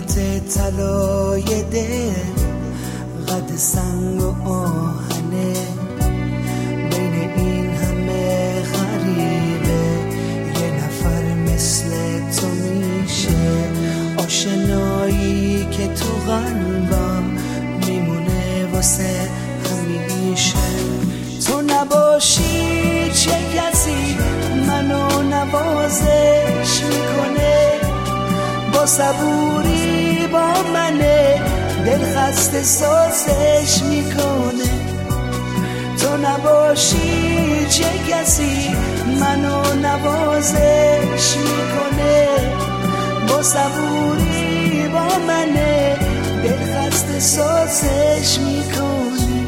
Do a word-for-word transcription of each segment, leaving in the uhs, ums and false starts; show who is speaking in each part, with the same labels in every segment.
Speaker 1: طلای دل قد سنگ و آهنه، بین این همه غریبه یه نفر مثل تو میشه. آشنایی که تو قلبم میمونه واسه همیشه. تو نباشی چه کسی منو نوازش میکنه، با صبوری با منه دل خسته سازش میکنه. تو نباشی چه کسی منو نوازش میکنه، با صبوری با منه دل خسته سازش میکنه.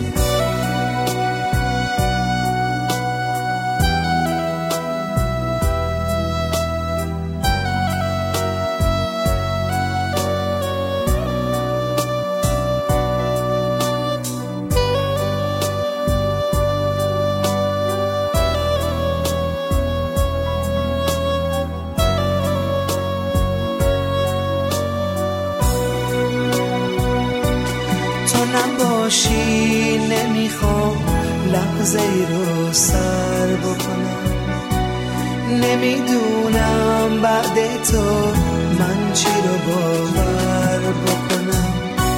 Speaker 1: نباشی نمیخوام لحظه ای رو سر بکنم، نمیدونم بعد تو من چی رو باور بکنم.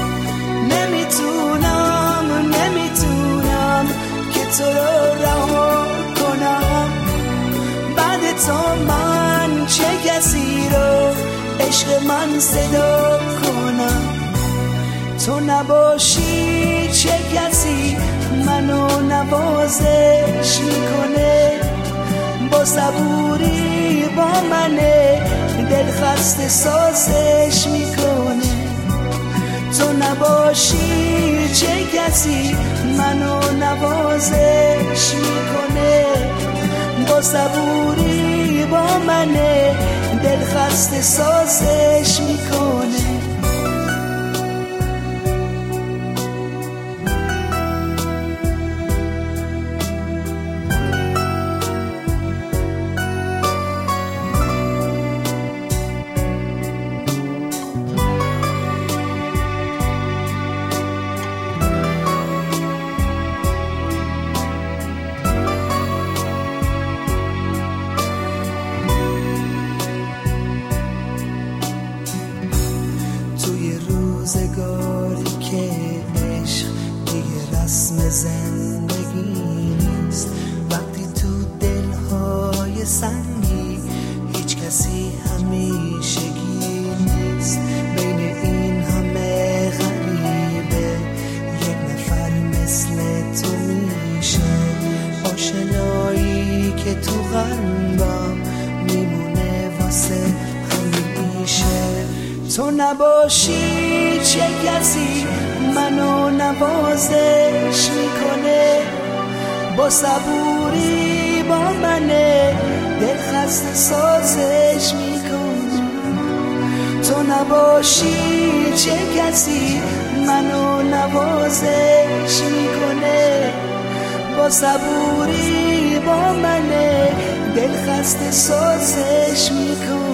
Speaker 1: نمیتونم نمیتونم که تو رو رها کنم، بعد تو من چه کسی رو عشق من صدا کنم. تو نباشی چه کسی منو نوازش میکنه، با صبوری با منه دل خسته سازش میکنه. تو نباشی چه کسی منو نوازش میکنه، با صبوری با منه دل خسته سازش میکنه. روزگاری که عشق دیگه رسم زندگی نیست، وقتی تو دلهای سنگی هیچ کسی همیشگی نیست. بین این همه غریبه یک نفر مثل تو میشه. آشنایی که تو قلبم میمونه واسه همیشه. تو نباشی چه کسی منو نوازش میکنه، با صبوری با منه دل خسته سازش میکنه. تو نباشی چه کسی منو نوازش میکنه، با صبوری با منه دل خسته سازش میکنه.